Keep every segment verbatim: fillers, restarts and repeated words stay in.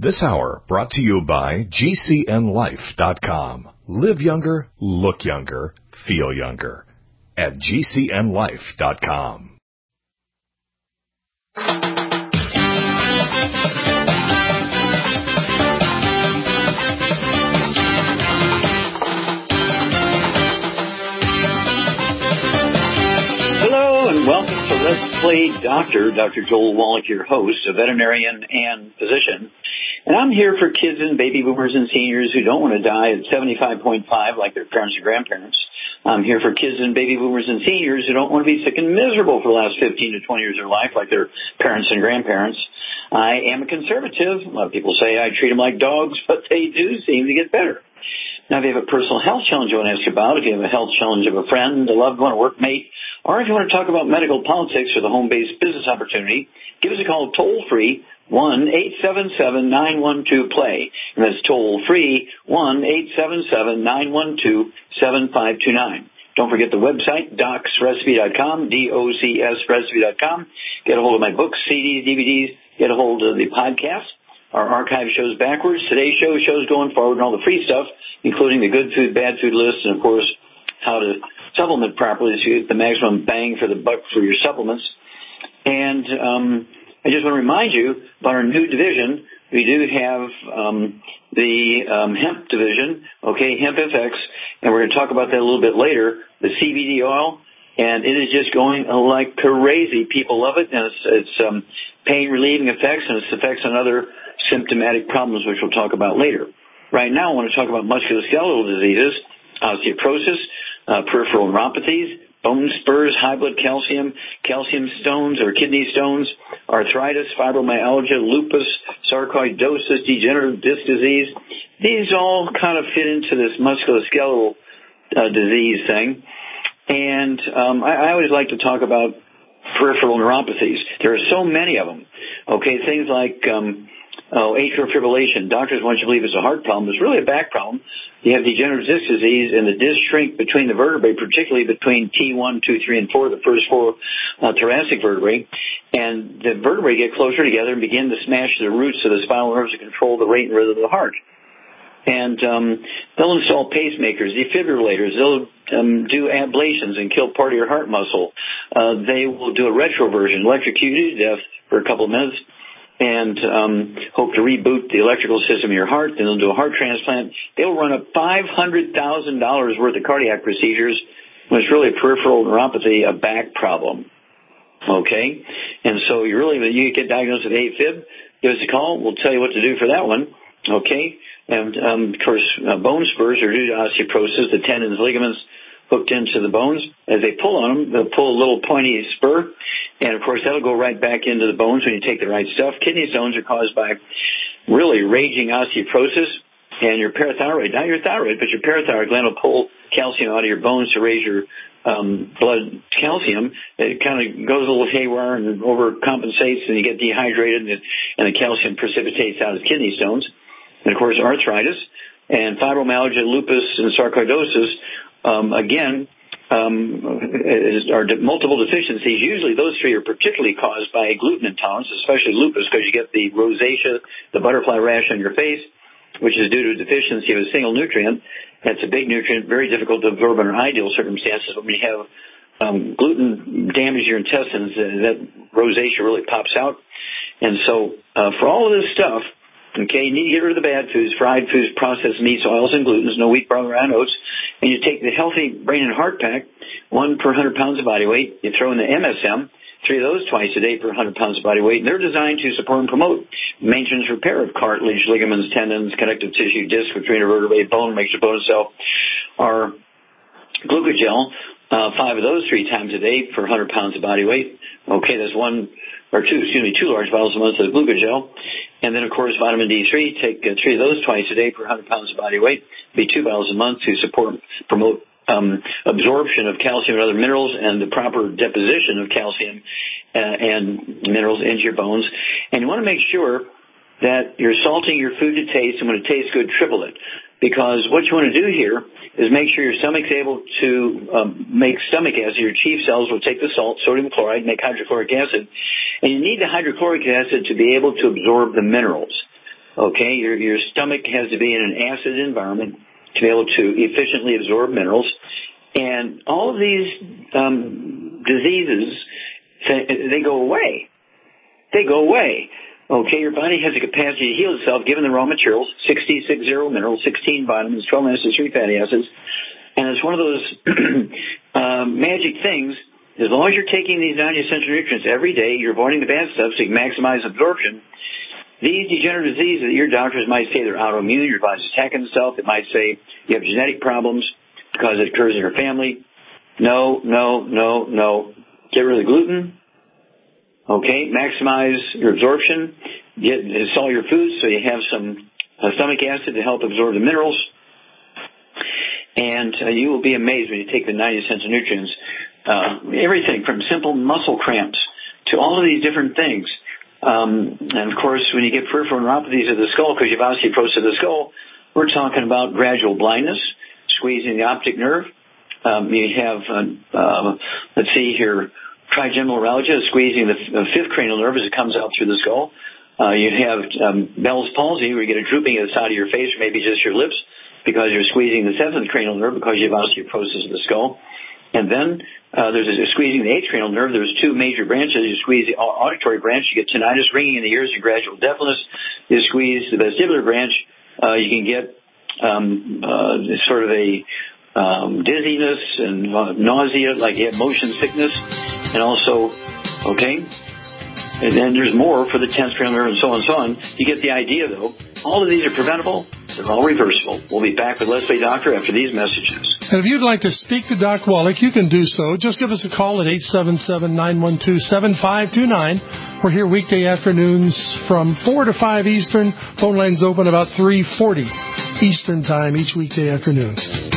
This hour brought to you by G C N life dot com. Live younger, look younger, feel younger at G C N life dot com. Hello and welcome to Let's Play Doctor. Doctor Joel Wallach, your host, a veterinarian and physician. And I'm here for kids and baby boomers and seniors who don't want to die at seventy-five point five like their parents and grandparents. I'm here for kids and baby boomers and seniors who don't want to be sick and miserable for the last fifteen to twenty years of their life like their parents and grandparents. I am a conservative. A lot of people say I treat them like dogs, but they do seem to get better. Now, if you have a personal health challenge you want to ask about, if you have a health challenge of a friend, a loved one, a workmate, or if you want to talk about medical politics or the home-based business opportunity, give us a call toll-free, one eight seven seven nine one two play. And that's toll-free, one eight seven seven nine one two seven five two nine. Don't forget the website, docs recipe dot com, D O C S recipe dot com. Get a hold of my books, C Ds, D V Ds. Get a hold of the podcast. Our archive shows backwards. Today's show shows going forward, and all the free stuff, including the good food, bad food list, and, of course, how to supplement properly so you get the maximum bang for the buck for your supplements. And um, I just want to remind you about our new division. We do have um, the um, hemp division, okay, Hemp F X, and we're going to talk about that a little bit later, the C B D oil, and it is just going like crazy. People love it, and it's, it's um, pain-relieving effects, and its effects on other symptomatic problems, which we'll talk about later. Right now, I want to talk about musculoskeletal diseases, osteoporosis, uh, peripheral neuropathies, bone spurs, high blood calcium, calcium stones or kidney stones, arthritis, fibromyalgia, lupus, sarcoidosis, degenerative disc disease. These all kind of fit into this musculoskeletal uh, disease thing. And um, I, I always like to talk about peripheral neuropathies. There are so many of them. Okay, things like um, oh, atrial fibrillation. Doctors want you to believe it's a heart problem. It's really a back problem. You have degenerative disc disease, and the disc shrink between the vertebrae, particularly between T one, two, three, and four, the first four uh, thoracic vertebrae. And the vertebrae get closer together and begin to smash the roots of the spinal nerves to control the rate and rhythm of the heart. And um, they'll install pacemakers, defibrillators. They'll um, do ablations and kill part of your heart muscle. Uh, they will do a retroversion, electrocute you to death for a couple of minutes, and um, hope to reboot the electrical system of your heart. Then they'll do a heart transplant. They'll run up five hundred thousand dollars worth of cardiac procedures when it's really peripheral neuropathy, a back problem. Okay? And so you really, when you get diagnosed with AFib, give us a call. We'll tell you what to do for that one. Okay? And, um, of course, uh, bone spurs are due to osteoporosis, the tendons, ligaments hooked into the bones. As they pull on them, they'll pull a little pointy spur, and, of course, that'll go right back into the bones when you take the right stuff. Kidney stones are caused by really raging osteoporosis, and your parathyroid, not your thyroid, but your parathyroid gland will pull calcium out of your bones to raise your um, blood calcium. It kind of goes a little haywire and overcompensates, and you get dehydrated, and, and the calcium precipitates out as kidney stones. And, of course, arthritis and fibromyalgia, lupus, and sarcoidosis, um, again, um, is, are de- multiple deficiencies. Usually those three are particularly caused by gluten intolerance, especially lupus, because you get the rosacea, the butterfly rash on your face, which is due to a deficiency of a single nutrient. That's a big nutrient, very difficult to absorb under ideal circumstances. But when you have um, gluten damage your intestines, uh, that rosacea really pops out. And so uh, for all of this stuff, okay, you need to get rid of the bad foods, fried foods, processed meats, oils, and glutens, no wheat, barley, rye, and oats. And you take the healthy brain and heart pack, one per one hundred pounds of body weight. You throw in the M S M, three of those twice a day per one hundred pounds of body weight. And they're designed to support and promote maintenance repair of cartilage, ligaments, tendons, connective tissue, disc, between vertebrae, bone, makes your bone cell. Our glucogel, uh, five of those three times a day per one hundred pounds of body weight. Okay, that's one, or two, excuse me, two large bottles a month of glucogel. And then, of course, vitamin D three, take uh, three of those twice a day per one hundred pounds of body weight. Be two bottles a month to support, promote um, absorption of calcium and other minerals and the proper deposition of calcium uh, and minerals into your bones. And you want to make sure that you're salting your food to taste, and when it tastes good, triple it. Because what you want to do here is make sure your stomach's able to um, make stomach acid. Your chief cells will take the salt, sodium chloride, make hydrochloric acid. And you need the hydrochloric acid to be able to absorb the minerals. Okay, your your stomach has to be in an acid environment to be able to efficiently absorb minerals. And all of these um, diseases, they go away. They go away. Okay, your body has the capacity to heal itself given the raw materials, sixty-six zero minerals, sixteen vitamins, twelve acids, three fatty acids. And it's one of those um, magic things. As long as you're taking these non-essential nutrients every day, you're avoiding the bad stuff so you can maximize absorption. These degenerative diseases, your doctors might say they're autoimmune, your body's attacking itself. It might say you have genetic problems because it occurs in your family. No, no, no, no. Get rid of the gluten. Okay, maximize your absorption. Get salt your foods so you have some uh, stomach acid to help absorb the minerals. And uh, you will be amazed when you take the ninety essential nutrients. Uh, everything from simple muscle cramps to all of these different things. Um, and, of course, when you get peripheral neuropathies of the skull because you have osteoporosis of the skull, we're talking about gradual blindness, squeezing the optic nerve. Um, you have, uh, uh, let's see here, trigeminal neuralgia, squeezing the, the fifth cranial nerve as it comes out through the skull. Uh, you have um, Bell's palsy, where you get a drooping at the side of your face, or maybe just your lips, because you're squeezing the seventh cranial nerve because you have osteoporosis of the skull. And then uh, there's a, squeezing the eighth cranial nerve. There's two major branches. You squeeze the auditory branch, you get tinnitus, ringing in the ears, and gradual deafness. You squeeze the vestibular branch, uh, you can get um, uh, sort of a um, dizziness and uh, nausea, like you have motion sickness, and also, okay, and then there's more for the tenth cranial nerve and so on and so on. You get the idea, though. All of these are preventable. They're all reversible. We'll be back with Leslie Doctor after these messages. And if you'd like to speak to Doc Wallach, you can do so. Just give us a call at eight seven seven, nine one two, seven five two nine. We're here weekday afternoons from four to five Eastern. Phone lines open about three forty Eastern Time each weekday afternoon.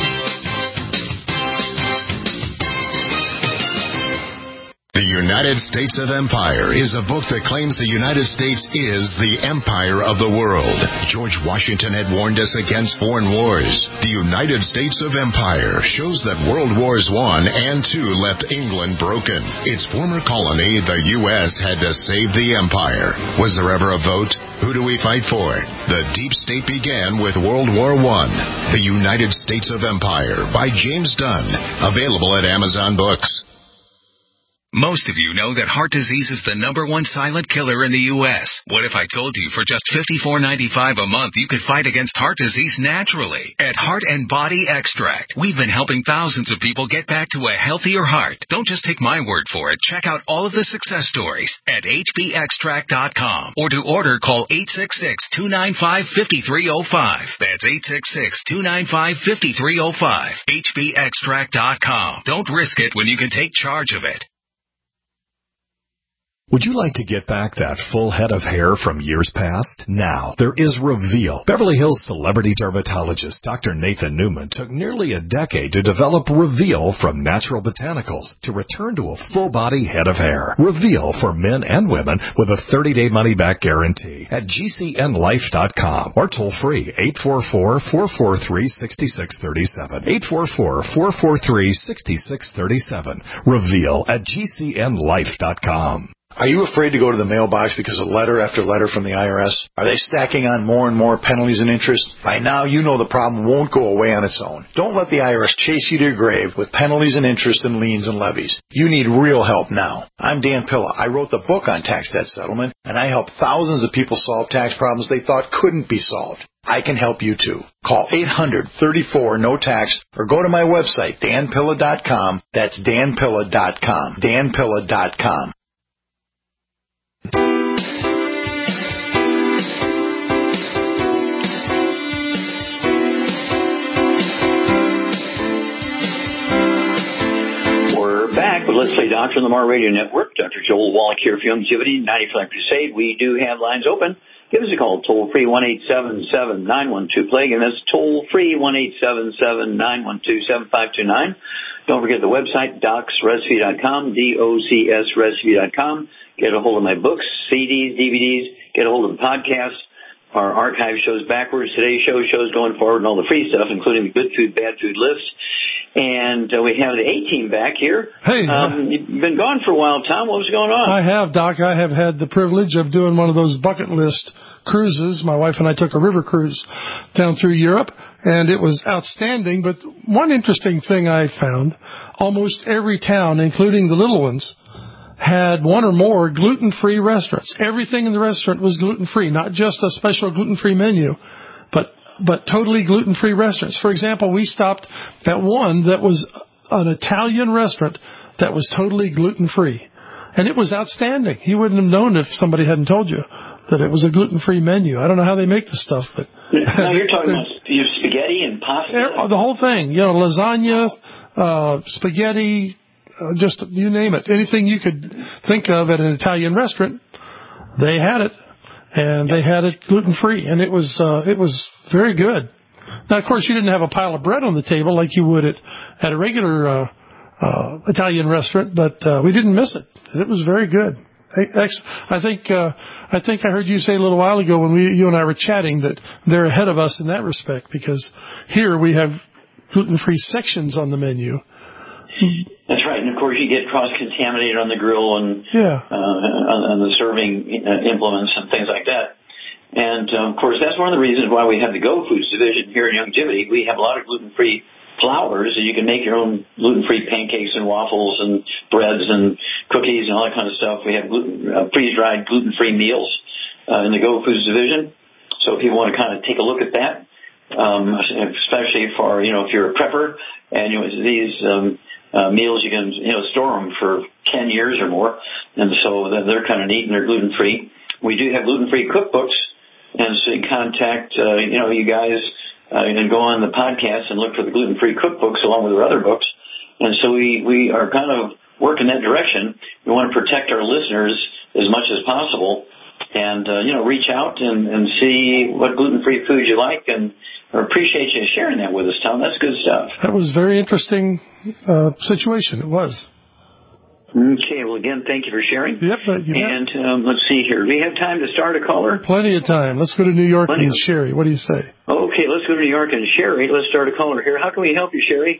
The United States of Empire is a book that claims the United States is the empire of the world. George Washington had warned us against foreign wars. The United States of Empire shows that World Wars One and Two left England broken. Its former colony, the U S, had to save the empire. Was there ever a vote? Who do we fight for? The deep state began with World War One. The United States of Empire by James Dunn. Available at Amazon Books. Most of you know that heart disease is the number one silent killer in the U S What if I told you for just fifty-four ninety-five a month you could fight against heart disease naturally? At Heart and Body Extract, we've been helping thousands of people get back to a healthier heart. Don't just take my word for it. Check out all of the success stories at H B extract dot com. Or to order, call eight six six, two nine five, five three zero five. That's eight six six, two nine five, five three zero five. H B extract dot com. Don't risk it when you can take charge of it. Would you like to get back that full head of hair from years past? Now, there is Reveal. Beverly Hills celebrity dermatologist Doctor Nathan Newman took nearly a decade to develop Reveal from natural botanicals to return to a full-body head of hair. Reveal for men and women with a thirty-day money-back guarantee at G C N life dot com or toll-free eight four four, four four three, six six three seven. eight four four, four four three, six six three seven. Reveal at G C N life dot com. Are you afraid to go to the mailbox because of letter after letter from the I R S? Are they stacking on more and more penalties and interest? By now, you know the problem won't go away on its own. Don't let the I R S chase you to your grave with penalties and interest and liens and levies. You need real help now. I'm Dan Pilla. I wrote the book on tax debt settlement, and I help thousands of people solve tax problems they thought couldn't be solved. I can help you too. Call eight hundred, thirty-four, no tax or go to my website, dan pilla dot com. That's dan pilla dot com. dan pilla dot com. Back with Let's Play Doctor on the Mar Radio Network. Doctor Joel Wallach here for Youngevity, ninety-five Crusade. We do have lines open. Give us a call, toll-free, one eight seven seven, nine one two, plague, and that's toll-free, one eight seven seven, nine one two, seven five two nine. Don't forget the website, docs recipe dot com, D O C S recipe dot com. Get a hold of my books, C Ds, D V Ds. Get a hold of the podcast, our archive shows backwards, today's show, shows going forward, and all the free stuff, including the good food, bad food list. And uh, we have the A-Team back here. Hey. Um, you've been gone for a while, Tom. What was going on? I have, Doc. I have had the privilege of doing one of those bucket list cruises. My wife and I took a river cruise down through Europe, and it was outstanding. But one interesting thing I found, almost every town, including the little ones, had one or more gluten-free restaurants. Everything in the restaurant was gluten-free, not just a special gluten-free menu, but but totally gluten-free restaurants. For example, we stopped at one that was an Italian restaurant that was totally gluten-free. And it was outstanding. You wouldn't have known if somebody hadn't told you that it was a gluten-free menu. I don't know how they make the stuff, but... No, you're talking about your spaghetti and pasta? The whole thing. You know, lasagna, uh, spaghetti, uh, just you name it. Anything you could think of at an Italian restaurant, they had it. And they had it gluten-free, and it was uh, it was very good. Now, of course, you didn't have a pile of bread on the table like you would at, at a regular uh, uh, Italian restaurant, but uh, we didn't miss it. It was very good. I think uh, I think I heard you say a little while ago when we you and I were chatting that they're ahead of us in that respect, because here we have gluten-free sections on the menu. That's right, and of course you get cross-contaminated on the grill and yeah. uh, on, on the serving uh, implements and things like that. And um, of course that's one of the reasons why we have the Go Foods division here in Youngevity. We have a lot of gluten-free flours, and you can make your own gluten-free pancakes and waffles and breads and cookies and all that kind of stuff. We have gluten, uh, freeze-dried gluten-free meals uh, in the Go Foods division. So if you want to kind of take a look at that, um, especially for, you know, if you're a prepper and you know, these um, uh, meals, you can, you know, store them for ten years or more. And so they're kind of neat and they're gluten-free. We do have gluten-free cookbooks. And so you contact, uh, you know, you guys, uh, you can go on the podcast and look for the gluten-free cookbooks along with our other books. And so we, we are kind of working that direction. We want to protect our listeners as much as possible and, uh, you know, reach out and, and see what gluten-free food you like, and I appreciate you sharing that with us, Tom. That's good stuff. That was a very interesting uh, situation. It was. Okay, well, again, thank you for sharing. Yep. You and um, let's see here. Do we have time to start a caller? Plenty of time. Let's go to New York Plenty and of... Sherry. What do you say? Okay, let's go to New York and Sherry. Let's start a caller here. How can we help you, Sherry?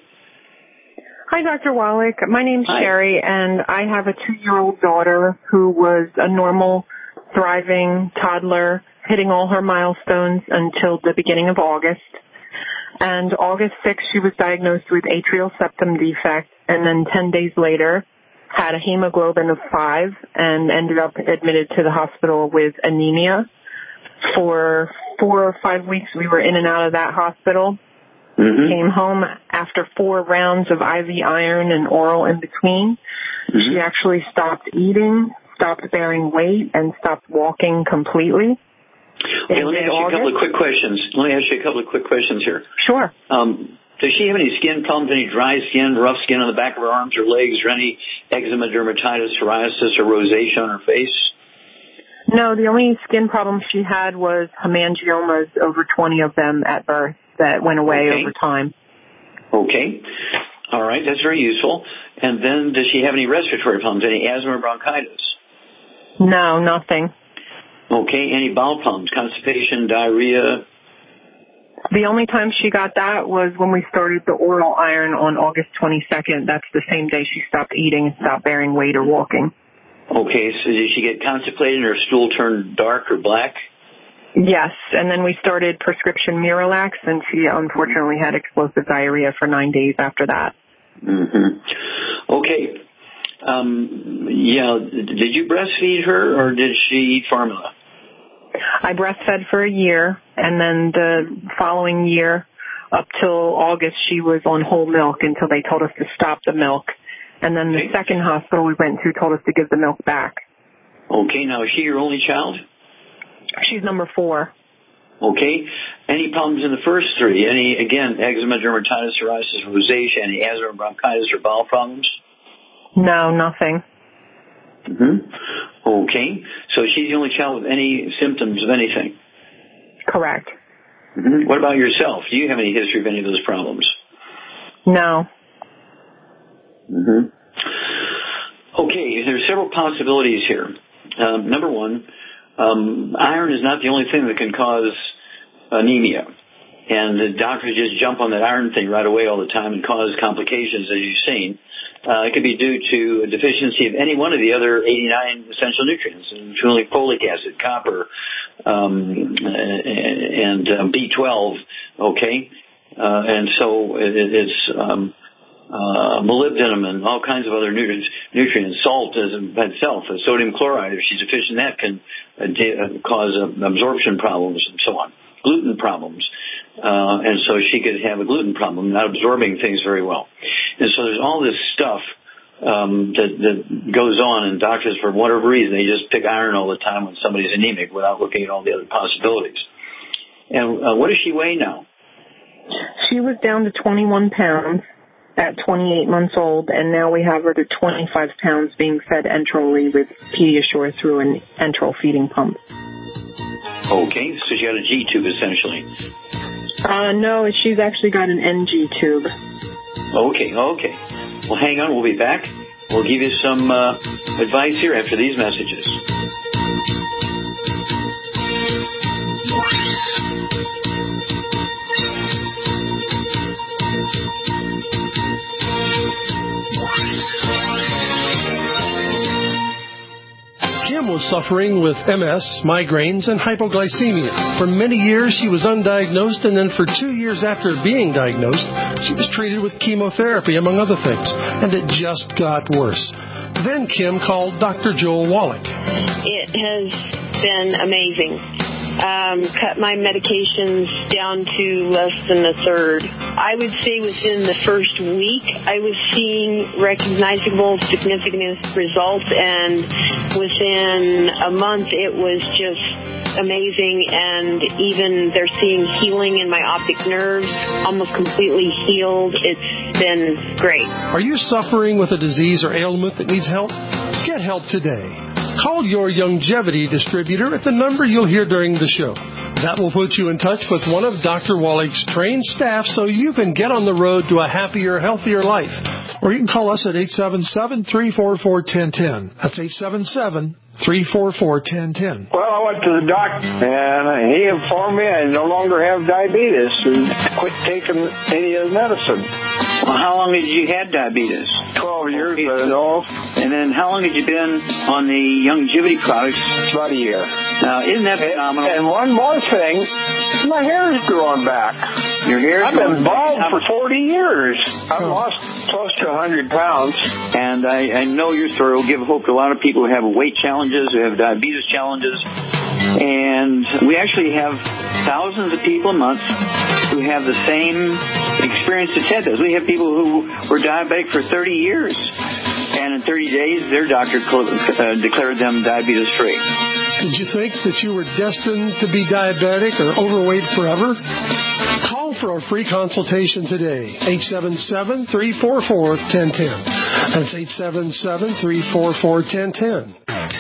Hi, Doctor Wallach. My name's Hi. Sherry, and I have a two-year-old daughter who was a normal, thriving toddler, hitting all her milestones until the beginning of August. And August sixth, she was diagnosed with atrial septum defect, and then ten days later had a hemoglobin of five and ended up admitted to the hospital with anemia. For four or five weeks, we were in and out of that hospital. Mm-hmm. Came home after four rounds of I V iron and oral in between. Mm-hmm. She actually stopped eating, stopped bearing weight, and stopped walking completely. Okay, let me ask you a couple of quick questions. Let me ask you a couple of quick questions here. Sure. Um, does she have any skin problems, any dry skin, rough skin on the back of her arms or legs, or any eczema, dermatitis, psoriasis, or rosacea on her face? No, the only skin problem she had was hemangiomas, over twenty of them at birth that went away okay. over time. Okay. All right, that's very useful. And then does she have any respiratory problems, any asthma or bronchitis? No, nothing. Okay, any bowel problems, constipation, diarrhea? The only time she got that was when we started the oral iron on August twenty-second. That's the same day she stopped eating and stopped bearing weight or walking. Okay, so did she get constipated and her stool turned dark or black? Yes, and then we started prescription Miralax, and she unfortunately had explosive diarrhea for nine days after that. Mm-hmm. Okay. Um, yeah, did you breastfeed her or did she eat formula? I breastfed for a year, and then the following year, up till August, she was on whole milk until they told us to stop the milk. And then the okay. second hospital we went to told us to give the milk back. Okay, now is she your only child? She's number four. Okay. Any problems in the first three? Any, again, eczema, dermatitis, psoriasis, rosacea, any asthma, bronchitis, or bowel problems? No, nothing. Mm-hmm. Okay. So she's the only child with any symptoms of anything? Correct. Mm-hmm. What about yourself? Do you have any history of any of those problems? No. Mm-hmm. Okay, there are several possibilities here. Um, number one, um, iron is not the only thing that can cause anemia. and the doctors just jump on that iron thing right away all the time and cause complications, as you've seen. Uh, it could be due to a deficiency of any one of the other eighty-nine essential nutrients, including folic acid, copper, um, and uh, B twelve, okay? Uh, and so it, it's um, uh, molybdenum and all kinds of other nutrients, nutrients salt as by itself, uh, sodium chloride, if she's deficient in that, can uh, de- uh, cause uh, absorption problems and so on, gluten problems. Uh, and so she could have a gluten problem, not absorbing things very well. And so there's all this stuff um, that, that goes on, and doctors, for whatever reason, they just pick iron all the time when somebody's anemic without looking at all the other possibilities. And uh, what does she weigh now? She was down to twenty-one pounds at twenty-eight months old, and now we have her to twenty-five pounds being fed enterally with Pediasure through an enteral feeding pump. Okay, so she got a G tube, essentially. Uh, no, she's actually got an N G tube. Okay, okay. Well, hang on. We'll be back. We'll give you some uh, advice here after these messages. Kim was suffering with M S, migraines, and hypoglycemia. For many years, she was undiagnosed, and then for two years after being diagnosed, she was treated with chemotherapy, among other things, and it just got worse. Then Kim called Doctor Joel Wallach. It has been amazing. Um, cut my medications down to less than a third. I would say within the first week, I was seeing recognizable, significant results, and within a month, it was just amazing. And even they're seeing healing in my optic nerves, almost completely healed. It's been great. Are you suffering with a disease or ailment that needs help? Get help today. Call your Youngevity distributor at the number you'll hear during the show. That will put you in touch with one of Doctor Wallach's trained staff so you can get on the road to a happier, healthier life. Or you can call us at eight seven seven, three four four, one zero one zero. That's eight seven seven, three four four, one zero one zero. Well, I went to the doctor, and he informed me I no longer have diabetes and quit taking any of the medicine. Well, how long had you had diabetes? Twelve years, I know. And then how long had you been on the Youngevity products? About a year. Now, isn't that phenomenal? And one more thing, my hair is growing back. Your hair? I've been bald for forty years. I've oh. lost close to one hundred pounds. And I, I know your story will give hope to a lot of people who have weight challenges, who have diabetes challenges. And we actually have thousands of people a month who have the same experience that Ted does. We have people who were diabetic for thirty years. And in thirty days, their doctor uh, declared them diabetes-free. Did you think that you were destined to be diabetic or overweight forever? Call for a free consultation today. eight seven seven, three four four, one zero one zero. That's eight seven seven, three four four, one zero one zero.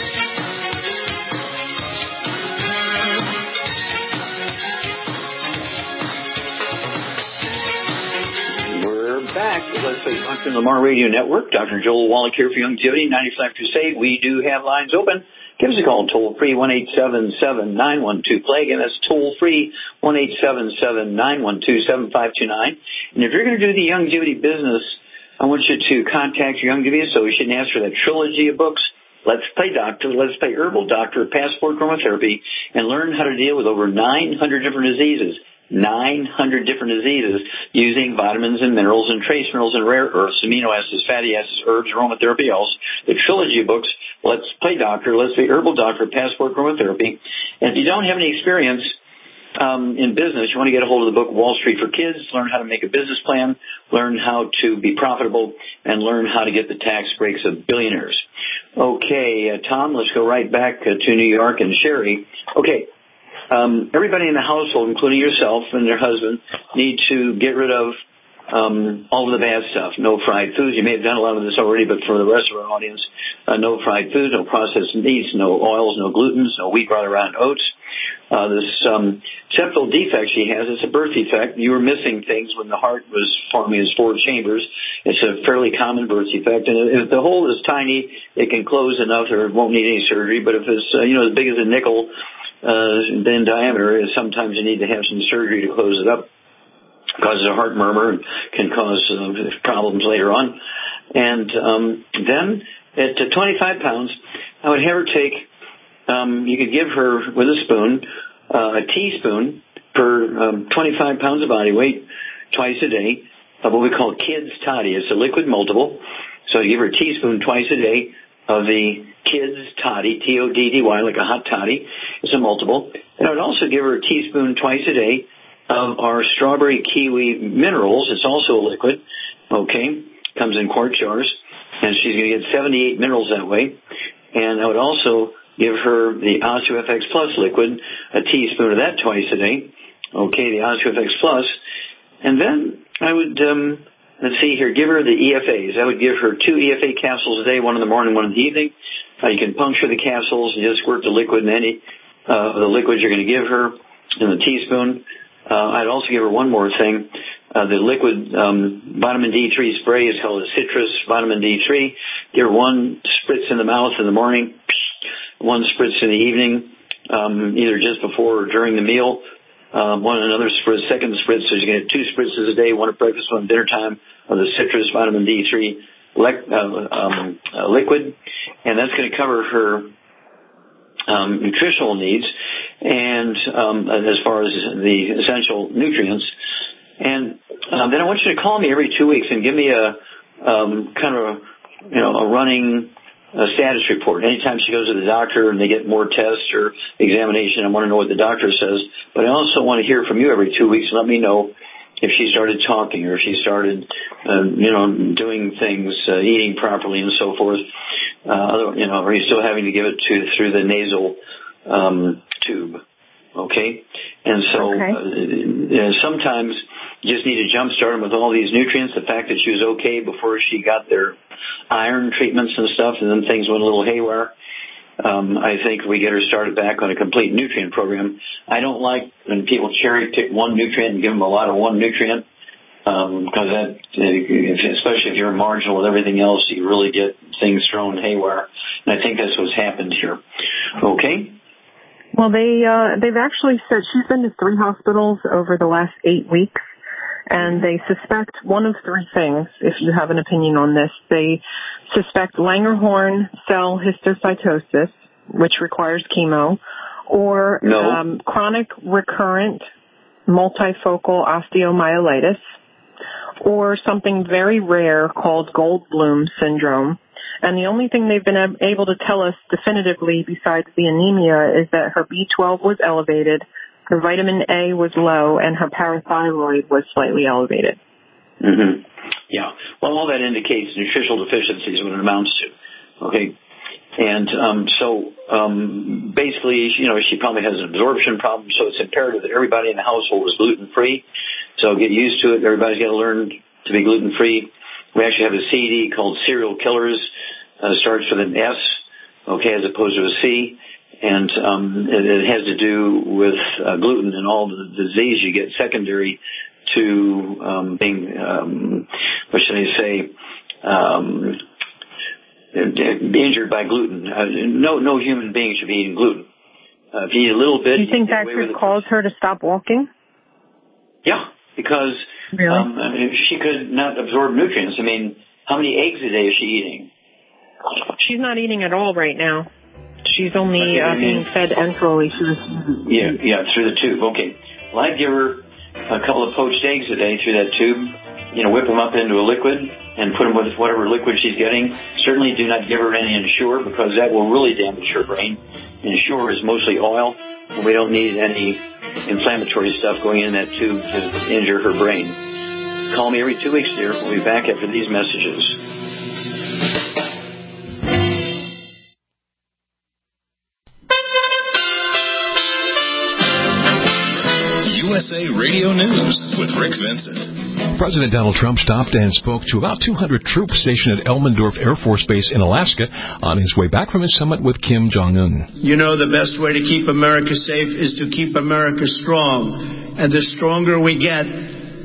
Back with Let's Play Doctor Lamar Radio Network. Doctor Joel Wallach here for Youngevity ninety-five Crusade. We do have lines open. Give us a call toll free one eight seven seven, nine one two, play. Again, that's toll free one eight seven seven, nine one two, seven five two nine. And if you're going to do the Youngevity business, I want you to contact your Youngevity Associate and ask for that trilogy of books. Let's Play Doctor, Let's Play Herbal Doctor, Passport Chromotherapy, and learn how to deal with over nine hundred different diseases. nine hundred different diseases using vitamins and minerals and trace minerals and rare earths, amino acids, fatty acids, herbs, aromatherapy oils. The trilogy of books, Let's Play Doctor, Let's Play Herbal Doctor, Passport Chromotherapy. And if you don't have any experience um, in business, you want to get a hold of the book Wall Street for Kids, learn how to make a business plan, learn how to be profitable, and learn how to get the tax breaks of billionaires. Okay, uh, Tom, let's go right back uh, to New York and Sherry. Okay. Um, everybody in the household, including yourself and your husband, need to get rid of um, all of the bad stuff. No fried foods. You may have done a lot of this already, but for the rest of our audience, uh, no fried foods, no processed meats, no oils, no glutens, no wheat, rye, and oats. Uh, this um, septal defect she has, it's a birth defect. You were missing things when the heart was forming its four chambers. It's a fairly common birth defect. And if the hole is tiny, it can close enough or it won't need any surgery. But if it's, uh, you know, as big as a nickel, uh, in diameter. Sometimes you need to have some surgery to close it up. It causes a heart murmur and can cause uh, problems later on. And um, then at uh, twenty-five pounds, I would have her take, um, you could give her with a spoon, uh, a teaspoon per um, twenty-five pounds of body weight twice a day of what we call Kids Toddy. It's a liquid multiple. So you give her a teaspoon twice a day of the Kids Toddy, T O D D Y, like a hot toddy. It's a multiple. And I would also give her a teaspoon twice a day of our strawberry kiwi minerals. It's also a liquid. Okay. Comes in quart jars. And she's going to get seventy-eight minerals that way. And I would also give her the OsteoFX Plus liquid, a teaspoon of that twice a day. Okay, the OsteoFX Plus. And then I would, um, let's see here, give her the E F As. I would give her two E F A capsules a day, one in the morning, one in the evening. Uh, you can puncture the capsules and just squirt the liquid in any uh, of the liquids you're going to give her in the teaspoon. Uh, I'd also give her one more thing. Uh, the liquid um, vitamin D three spray is called a citrus vitamin D three. Give her one spritz in the mouth in the morning, one spritz in the evening, um, either just before or during the meal. Um, one another spritz, second spritz, so you get two spritzes a day, one at breakfast, one at dinner time, of the citrus vitamin D three le- uh, um, uh, liquid, and that's going to cover her um, nutritional needs, and um, as far as the essential nutrients. And um, then I want you to call me every two weeks and give me a um, kind of a, you know, a running a status report. Anytime she goes to the doctor and they get more tests or examination, I want to know what the doctor says. But I also want to hear from you every two weeks and let me know if she started talking or if she started, uh, you know, doing things, uh, eating properly and so forth. Uh, you know, are you still having to give it to through the nasal um, tube? Okay? And so okay. Uh, sometimes you just need to jumpstart them with all these nutrients. The fact that she was okay before she got their iron treatments and stuff, and then things went a little haywire. Um, I think we get her started back on a complete nutrient program. I don't like when people cherry pick one nutrient and give them a lot of one nutrient, um, because that, especially if you're marginal with everything else, you really get things thrown haywire. And I think that's what's happened here. Okay. Well, they uh, they've actually said she's been to three hospitals over the last eight weeks. And they suspect one of three things, if you have an opinion on this. They suspect Langerhorn cell histiocytosis, which requires chemo, or no. um, chronic recurrent multifocal osteomyelitis, or something very rare called Goldblum syndrome. And the only thing they've been able to tell us definitively besides the anemia is that her B twelve was elevated, her vitamin A was low, and her parathyroid was slightly elevated. Mm-hmm. Yeah. Well, all that indicates nutritional deficiencies, what it amounts to. Okay. And um, so um, basically, you know, she probably has an absorption problem, so it's imperative that everybody in the household is gluten-free. So get used to it. Everybody's got to learn to be gluten-free. We actually have a C D called Serial Killers. Uh, starts with an S, okay, as opposed to a C. And um, it, it has to do with uh, gluten and all the disease you get secondary to um, being, um, what should I say, um, injured by gluten. Uh, no, no human being should be eating gluten. Uh, if you eat a little bit, do you think that could cause her to stop walking? Yeah, because really? um, I mean, she could not absorb nutrients. I mean, how many eggs a day is she eating? She's not eating at all right now. She's only uh, being fed enterally. She was yeah, yeah, through the tube. Okay. Well, I'd give her a couple of poached eggs a day through that tube. You know, whip them up into a liquid and put them with whatever liquid she's getting. Certainly do not give her any Ensure because that will really damage her brain. Ensure is mostly oil, and we don't need any inflammatory stuff going in that tube to injure her brain. Call me every two weeks, dear. We'll be back after these messages. U S A Radio News with Rick Vincent. President Donald Trump stopped and spoke to about two hundred troops stationed at Elmendorf Air Force Base in Alaska on his way back from his summit with Kim Jong-un. You know, the best way to keep America safe is to keep America strong. And the stronger we get,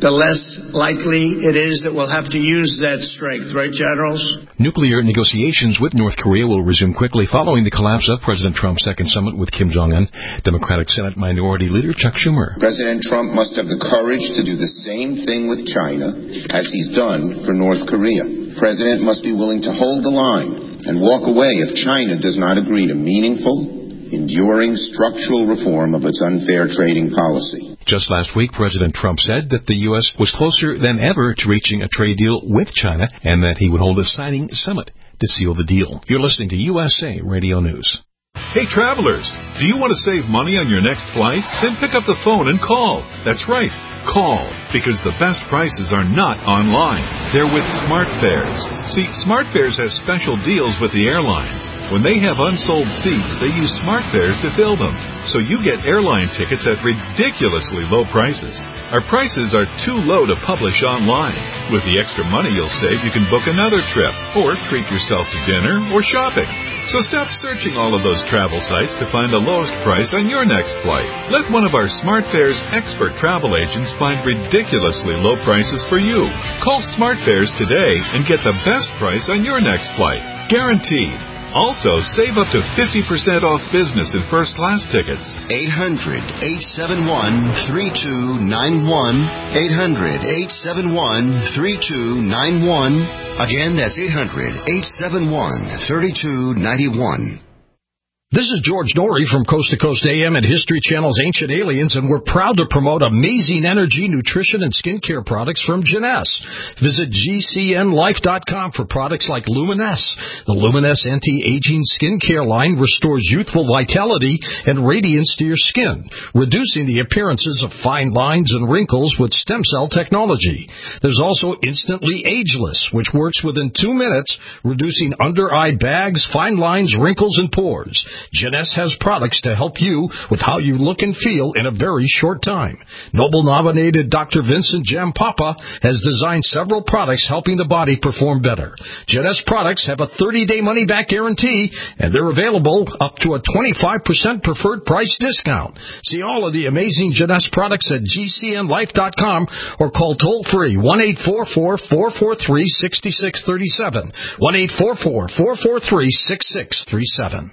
the less likely it is that we'll have to use that strength. Right, Generals? Nuclear negotiations with North Korea will resume quickly following the collapse of President Trump's second summit with Kim Jong-un. Democratic Senate Minority Leader Chuck Schumer. President Trump must have the courage to do the same thing with China as he's done for North Korea. The president must be willing to hold the line and walk away if China does not agree to meaningful, enduring structural reform of its unfair trading policy. Just last week, President Trump said that the U S was closer than ever to reaching a trade deal with China and that he would hold a signing summit to seal the deal. You're listening to U S A Radio News. Hey, travelers, do you want to save money on your next flight? Then pick up the phone and call. That's right. Call, because the best prices are not online. They're with SmartFares. See, SmartFares has special deals with the airlines. When they have unsold seats, they use SmartFares to fill them. So you get airline tickets at ridiculously low prices. Our prices are too low to publish online. With the extra money you'll save, you can book another trip, or treat yourself to dinner or shopping. So stop searching all of those travel sites to find the lowest price on your next flight. Let one of our SmartFares expert travel agents find ridiculously low prices for you. Call SmartFares today and get the best price on your next flight. Guaranteed. Also, save up to fifty percent off business and first class tickets. eight hundred, eight seven one, three two nine one. eight hundred, eight seven one, three two nine one. Again, that's eight hundred, eight seven one, three two nine one. This is George Norrie from Coast to Coast A M and History Channel's Ancient Aliens, and we're proud to promote amazing energy, nutrition, and skincare products from Jeunesse. Visit G C N life dot com for products like Luminesse. The Luminesse anti-aging skincare line restores youthful vitality and radiance to your skin, reducing the appearances of fine lines and wrinkles with stem cell technology. There's also Instantly Ageless, which works within two minutes, reducing under-eye bags, fine lines, wrinkles, and pores. Jeunesse has products to help you with how you look and feel in a very short time. Nobel-nominated Doctor Vincent Jampapa has designed several products helping the body perform better. Jeunesse products have a thirty-day money-back guarantee, and they're available up to a twenty-five percent preferred price discount. See all of the amazing Jeunesse products at G C N life dot com or call toll-free one eight four four, four four three, six six three seven, one eight four four, four four three, six six three seven.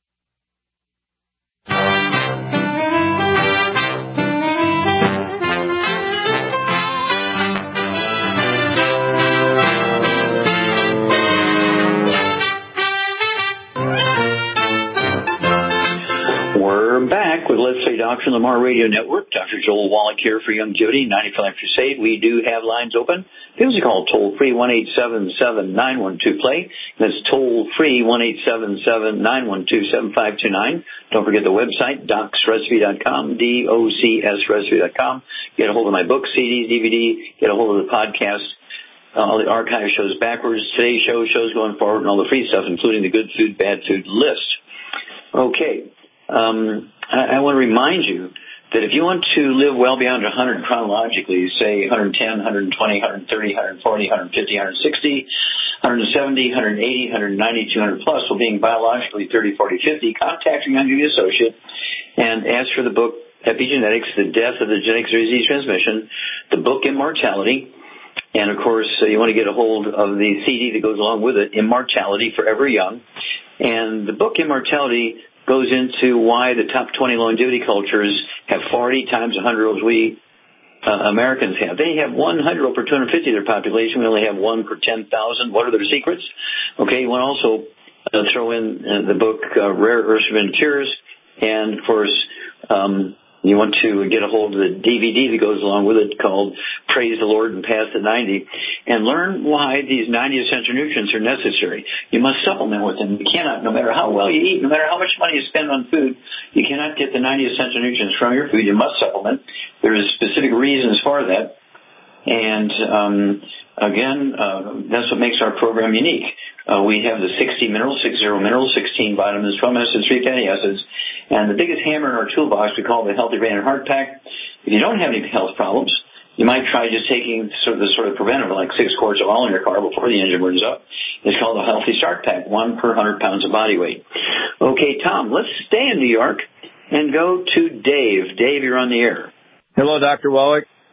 We're back with Let's Say Doctor on the Mar Radio Network. Doctor Joel Wallach here for Youngevity, ninety-five Crusade. We do have lines open. Give us a call toll-free, one eight seven seven, nine one two, play. That's toll-free, one eight seven seven, nine one two, seven five two nine. Don't forget the website, docs recipe dot com, D O C S recipe dot com. Get a hold of my book, C D, D V D. Get a hold of the podcast. Uh, all the archive shows backwards. Today's show, shows going forward, and all the free stuff, including the good food, bad food list. Okay. Um, I, I want to remind you that if you want to live well beyond one hundred chronologically, say one ten, one twenty, one thirty, one forty, one fifty, one sixty, one seventy, one eighty, one ninety, two hundred plus, while being biologically thirty, forty, fifty, contact your Youngevity associate and ask for the book Epigenetics, The Death of the Genetics of Disease Transmission, the book Immortality, and of course uh, you want to get a hold of the C D that goes along with it, Immortality, Forever Young. And the book Immortality goes into why the top twenty longevity cultures have forty times the hundred-year-olds we uh, Americans have. They have one hundred per two hundred fifty of their population. We only have one per ten thousand. What are their secrets? Okay, you want to also uh, throw in uh, the book uh, Rare Earths and Cures, and, of course, um, you want to get a hold of the D V D that goes along with it called Praise the Lord and Past the ninety, and learn why these ninety essential nutrients are necessary. You must supplement with them. You cannot, no matter how well you eat, no matter how much money you spend on food, you cannot get the ninety essential nutrients from your food. You must supplement. There's specific reasons for that. And, um, again, uh, that's what makes our program unique. Uh, we have the sixty minerals, six zero minerals, sixteen vitamins, twelve minutes, and three fatty acids. And the biggest hammer in our toolbox we call the Healthy Brain and Heart Pack. If you don't have any health problems, you might try just taking sort of the sort of preventative, like six quarts of oil in your car before the engine burns up. It's called the Healthy Start Pack, one per one hundred pounds of body weight. Okay, Tom, let's stay in New York and go to Dave. Dave, you're on the air. Hello, Doctor Wallach.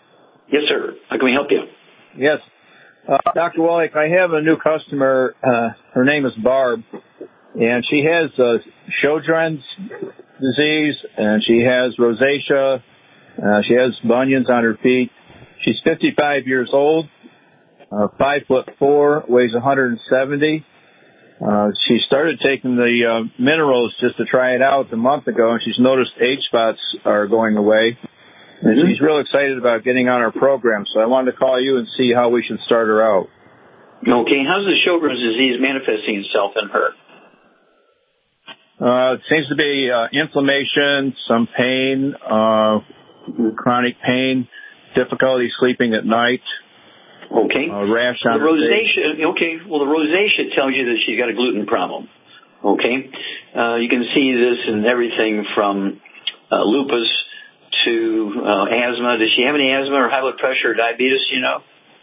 Yes, sir. How can we help you? Yes. Uh, Doctor Wallach, I have a new customer. Uh, her name is Barb, and she has uh, Sjogren's disease, and she has rosacea. Uh, she has bunions on her feet. She's fifty-five years old, uh, five foot four, weighs one hundred seventy. Uh, she started taking the uh, minerals just to try it out a month ago, and she's noticed age spots are going away. And mm-hmm. she's real excited about getting on our program, so I wanted to call you and see how we should start her out. Okay, how's the Sjogren's disease manifesting itself in her? Uh, it seems to be uh, inflammation, some pain, uh, chronic pain, difficulty sleeping at night. Okay. Uh, rash on the rosacea. Okay. Well, the rosacea tells you that she's got a gluten problem. Okay. Uh, you can see this in everything from uh, lupus to uh, asthma. Does she have any asthma or high blood pressure or diabetes? You know.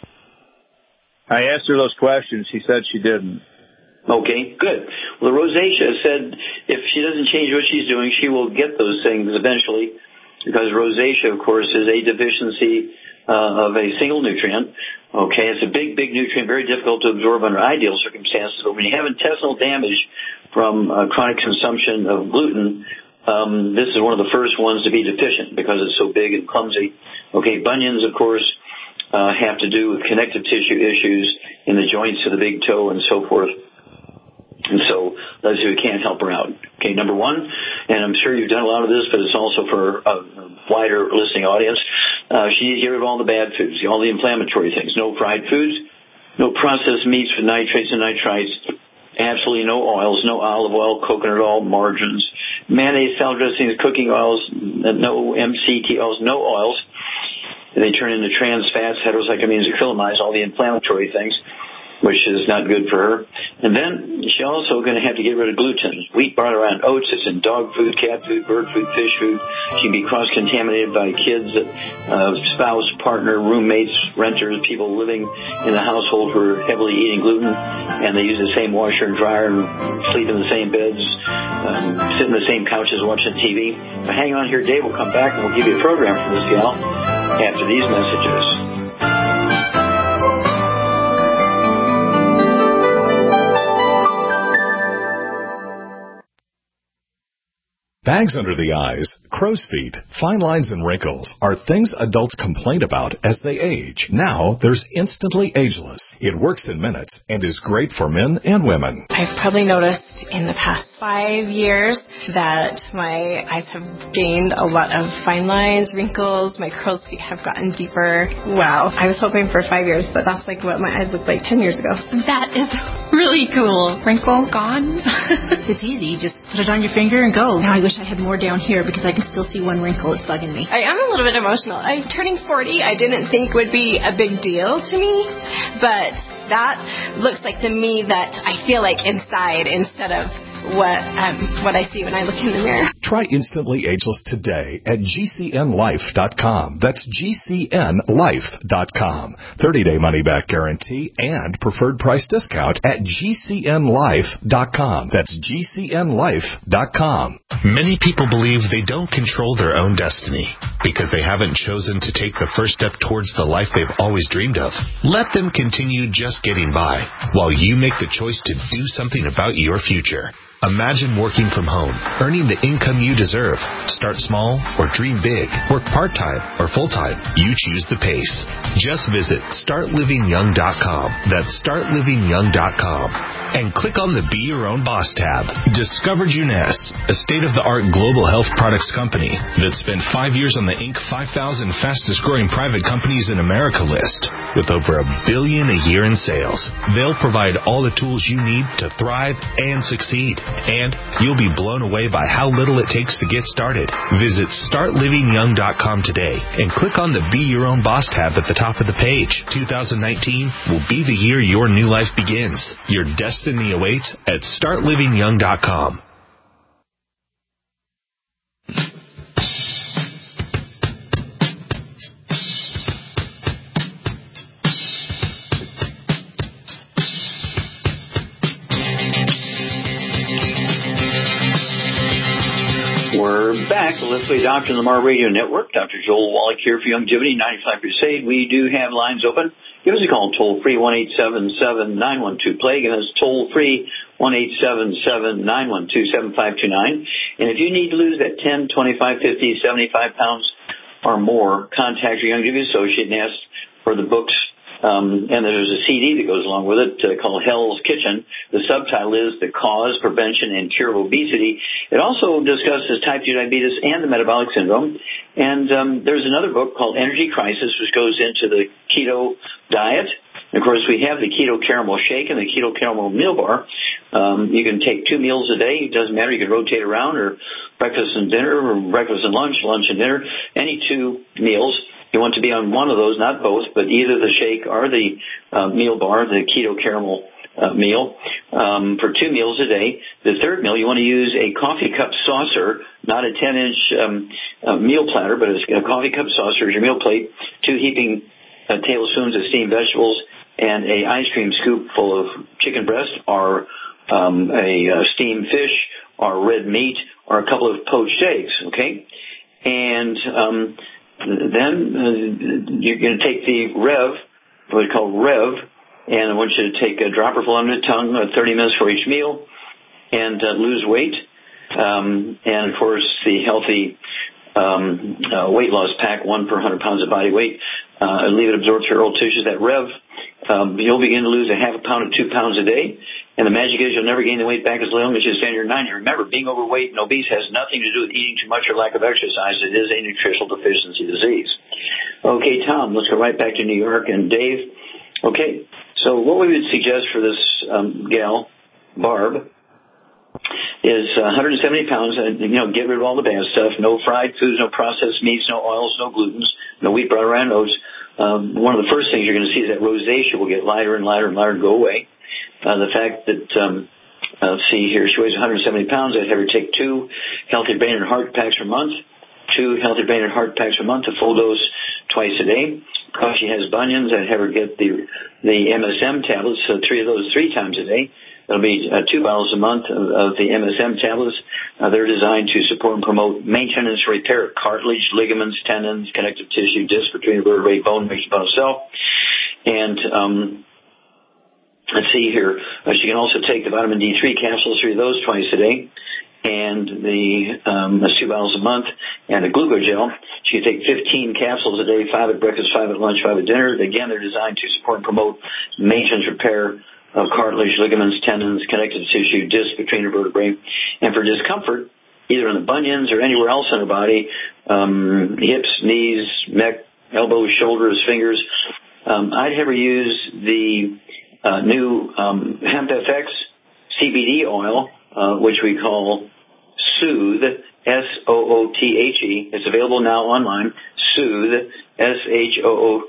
I asked her those questions. She said she didn't. Okay, good. Well, the rosacea said if she doesn't change what she's doing, she will get those things eventually, because rosacea, of course, is a deficiency uh, of a single nutrient. Okay, it's a big, big nutrient, very difficult to absorb under ideal circumstances. But when you have intestinal damage from uh, chronic consumption of gluten, um, this is one of the first ones to be deficient because it's so big and clumsy. Okay, bunions, of course, uh, have to do with connective tissue issues in the joints of the big toe and so forth. And so, let's see, we can't help her out. Okay, number one, and I'm sure you've done a lot of this, but it's also for a wider listening audience. Uh, she needs to get rid of all the bad foods, all the inflammatory things. No fried foods, no processed meats with nitrates and nitrites, absolutely no oils, no olive oil, coconut oil, margarines, mayonnaise, salad dressings, cooking oils, no M C T oils, no oils. They turn into trans fats, heterocyclamines, acrylamides, all the inflammatory things, which is not good for her. And then she's also going to have to get rid of gluten. Wheat, barley, rye, and oats. It's in dog food, cat food, bird food, fish food. She can be cross-contaminated by kids, uh, spouse, partner, roommates, renters, people living in the household who are heavily eating gluten, and they use the same washer and dryer and sleep in the same beds, um, sit in the same couches watching T V. But hang on here, Dave will come back and we'll give you a program for this gal after these messages. Bags under the eyes, crow's feet, fine lines, and wrinkles are things adults complain about as they age. Now, there's Instantly Ageless. It works in minutes and is great for men and women. I've probably noticed in the past five years that my eyes have gained a lot of fine lines, wrinkles, my crow's feet have gotten deeper. Wow. I was hoping for five years, but that's like what my eyes looked like ten years ago. That is really cool. Wrinkle gone. It's easy. Just put it on your finger and go. Now I wish I had more down here because I can still see one wrinkle. It's bugging me. I am a little bit emotional. I'm turning forty. I didn't think would be a big deal to me, but that looks like the me that I feel like inside instead of what um, what I see when I look in the mirror. Try Instantly Ageless today at G C N life dot com. That's G C N life dot com. thirty-day money-back guarantee and preferred price discount at G C N life dot com. That's G C N life dot com. Many people believe they don't control their own destiny because they haven't chosen to take the first step towards the life they've always dreamed of. Let them continue just getting by while you make the choice to do something about your future. Imagine working from home, earning the income you deserve. Start small or dream big. Work part-time or full-time. You choose the pace. Just visit start living young dot com. That's start living young dot com. And click on the Be Your Own Boss tab. Discover Juness, a state-of-the-art global health products company that spent five years on the Inc five thousand fastest-growing private companies in America list with over a billion a year in sales. They'll provide all the tools you need to thrive and succeed. And you'll be blown away by how little it takes to get started. Visit start living young dot com today and click on the Be Your Own Boss tab at the top of the page. two thousand nineteen will be the year your new life begins. Your destiny awaits at start living young dot com. We're back to Let's Play Doctor on the Mar Radio Network. Doctor Joel Wallach here for Youngevity ninety-five Crusade. We do have lines open. Give us a call toll-free, one eight seven seven, nine one two, PLAGUE, and that's toll-free, one eight seven seven, nine one two, seven five two nine. And if you need to lose that ten, twenty-five, fifty, seventy-five pounds or more, contact your Youngevity associate and ask for the books. Um, and there's a C D that goes along with it uh, called Hell's Kitchen. The subtitle is The Cause, Prevention, and Cure of Obesity. It also discusses type two diabetes and the metabolic syndrome. And um, there's another book called Energy Crisis, which goes into the keto diet. And of course, we have the Keto Caramel Shake and the Keto Caramel Meal Bar. Um, you can take two meals a day. It doesn't matter. You can rotate around, or breakfast and dinner, or breakfast and lunch, lunch and dinner, any two meals. You want to be on one of those, not both, but either the shake or the uh, meal bar, the keto caramel uh, meal, um, for two meals a day. The third meal, you want to use a coffee cup saucer, not a ten-inch um, uh, meal platter, but a coffee cup saucer as your meal plate, two heaping uh, tablespoons of steamed vegetables, and a ice cream scoop full of chicken breast, or um, a uh, steamed fish, or red meat, or a couple of poached eggs, okay? And um then uh, you're going to take the Rev, what we call Rev, and I want you to take a dropper full under the tongue, uh, thirty minutes for each meal, and uh, lose weight. Um, and, of course, the healthy um, uh, weight loss pack, one per one hundred pounds of body weight. Uh, leave it absorb through your oral tissues. That Rev, um, you'll begin to lose a half a pound to two pounds a day. And the magic is you'll never gain the weight back as long as you stand your ninety. Remember, being overweight and obese has nothing to do with eating too much or lack of exercise. It is a nutritional deficiency disease. Okay, Tom, let's go right back to New York. And Dave, okay, so what we would suggest for this um, gal, Barb, is uh, one hundred seventy pounds. Uh, you know, get rid of all the bad stuff. No fried foods, no processed meats, no oils, no glutens, no wheat, brown, rye, oats. Um, one of the first things you're going to see is that rosacea will get lighter and lighter and lighter and go away. Uh, the fact that, um, uh, let's see here, she weighs one hundred seventy pounds. I'd have her take two healthy brain and heart packs per month, two healthy brain and heart packs per month, a full dose twice a day. Because she has bunions, I'd have her get the the M S M tablets, uh, three of those three times a day. That'll be uh, two bottles a month of, of the M S M tablets. Uh, they're designed to support and promote maintenance, repair of cartilage, ligaments, tendons, connective tissue, disc between the vertebrae, bone, makes the bone itself. And um, let's see here. Uh, she can also take the vitamin D three capsules, three of those twice a day, and the um, that's two bottles a month, and the glucogel. She can take fifteen capsules a day, five at breakfast, five at lunch, five at dinner. Again, they're designed to support and promote maintenance, repair of cartilage, ligaments, tendons, connective tissue, disc between her vertebrae. And for discomfort, either in the bunions or anywhere else in her body, um, hips, knees, neck, elbows, shoulders, fingers, um, I'd have her use the uh, new um, Hemp F X C B D oil, uh, which we call Soothe, S O O T H E. It's available now online. Soothe, S H O O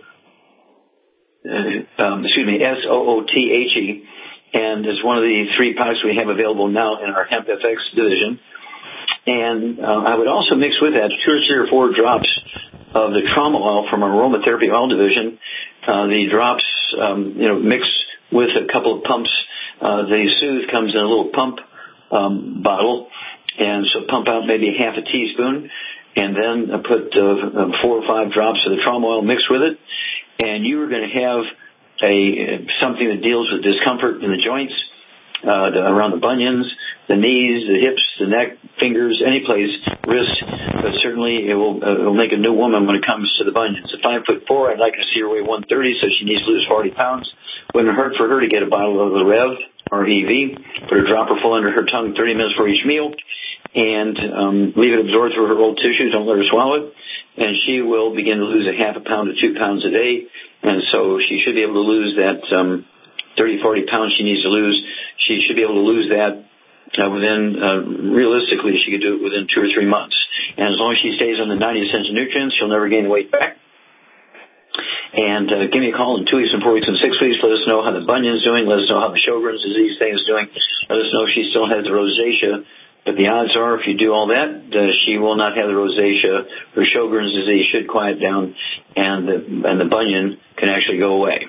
Uh, um, excuse me, S O O T H E, and it's one of the three products we have available now in our Hemp F X division. And uh, I would also mix with that two or three or four drops of the trauma oil from our aromatherapy oil division. Uh, the drops, um, you know, mix with a couple of pumps. Uh, the Soothe comes in a little pump um, bottle, and so pump out maybe half a teaspoon, and then uh, put uh, four or five drops of the trauma oil mixed with it. And you are going to have a something that deals with discomfort in the joints, uh, the, around the bunions, the knees, the hips, the neck, fingers, any place, wrist. But certainly it will, uh, it will make a new woman when it comes to the bunions. At five foot four, I'd like to see her weigh one thirty, so she needs to lose forty pounds. Wouldn't hurt for her to get a bottle of the Rev or E V, put a dropper full under her tongue, thirty minutes for each meal, and um, leave it absorb through her old tissues. Don't let her swallow it. And she will begin to lose a half a pound to two pounds a day. And so she should be able to lose that um, thirty, forty pounds she needs to lose. She should be able to lose that uh, within, uh, realistically, she could do it within two or three months. And as long as she stays on the ninety essential nutrients, she'll never gain the weight back. And uh, give me a call in two weeks and four weeks and six weeks. Let us know how the bunion's doing. Let us know how the Sjogren's disease thing is doing. Let us know if she still has the rosacea. But the odds are, if you do all that, uh, she will not have the rosacea. Her Sjogren's disease should quiet down, and the and the bunion can actually go away.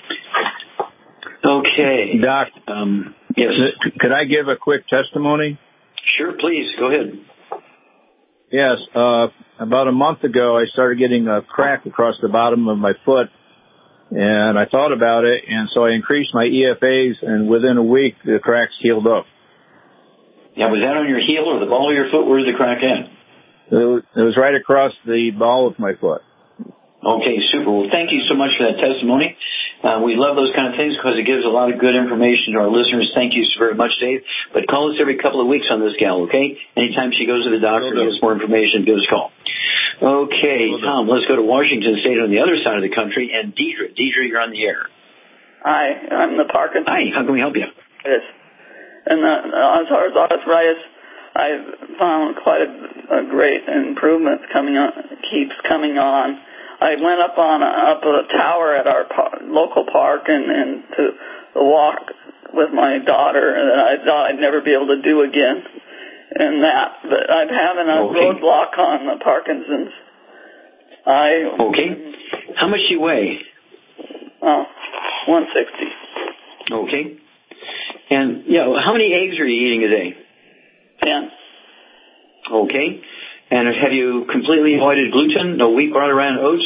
Okay, Doc. Um, yes. Could I give a quick testimony? Sure, please go ahead. Yes. Uh, about a month ago, I started getting a crack across the bottom of my foot, and I thought about it, and so I increased my E F As, and within a week, the cracks healed up. Yeah, was that on your heel or the ball of your foot? Where's the crack at? It was, it was right across the ball of my foot. Okay, super. Well, thank you so much for that testimony. Uh, we love those kind of things because it gives a lot of good information to our listeners. Thank you so very much, Dave. But call us every couple of weeks on this gal, okay? Anytime she goes to the doctor and gets more information, give us a call. Okay, Tom, let's go to Washington State on the other side of the country. And Deidre, Deidre, you're on the air. Hi, I'm the Parkinson. Hi, how can we help you? Yes. And uh, as far as arthritis, I've found quite a, a great improvement coming on, keeps coming on. I went up on a, up a tower at our par- local park and, and to walk with my daughter that I thought I'd never be able to do again. And that, but I'm having a okay. roadblock on the Parkinson's. I okay. How much do you weigh? Oh, one sixty. Okay. And yeah, how many eggs are you eating a day? Ten. Okay. And have you completely avoided gluten? No wheat, barley, rye, and oats?